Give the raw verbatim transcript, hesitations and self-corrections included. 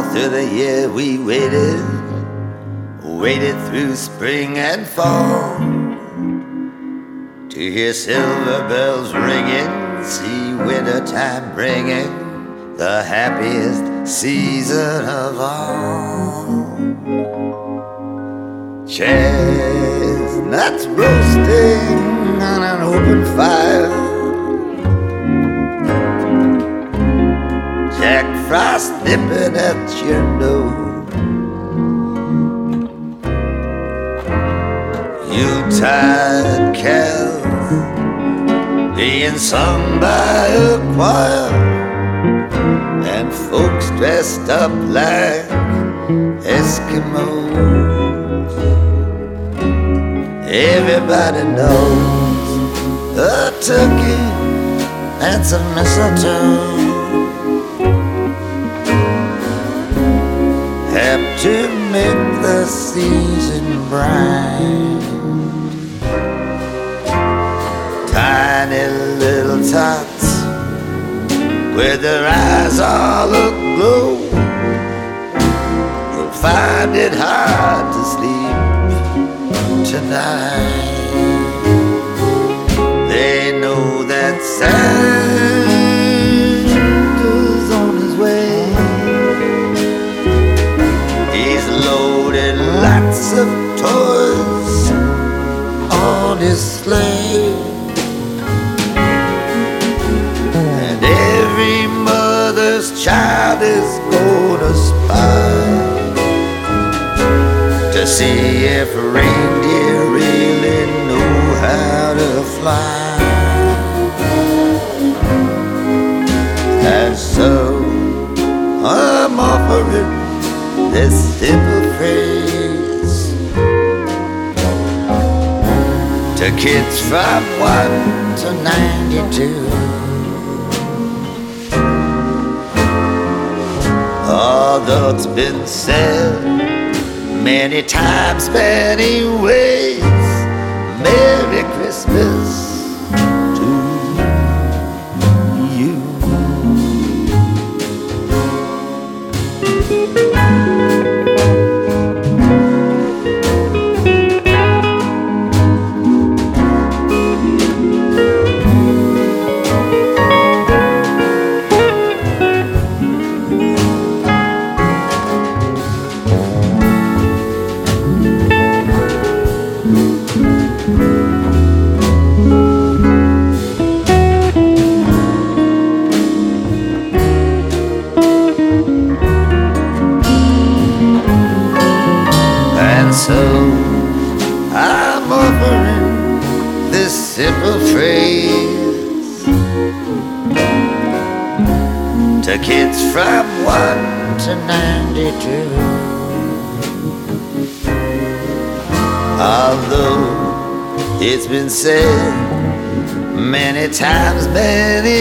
All through the year we waited, waited through spring and fall, to hear silver bells ringing, see wintertime bringing the happiest season of all. Chestnuts roasting on an open fire, Jack Frost nipping at your nose, Yuletide carols being sung by a choir, and folks dressed up like Eskimos. Everybody knows a turkey and some mistletoe help to make the season bright. Tiny little tots with their eyes all aglow will find it hard to sleep tonight. They know that Santa's on his way. He's loaded lots of toys on his sleigh, and every mother's child is gonna spy to see if reindeer really know how to fly. And so I'm offering this simple phrase to kids from one to ninety-two. Although it's been said many times, many ways, Merry Christmas to you. So I'm offering this simple phrase to kids from one to ninety-two. Although it's been said many times, many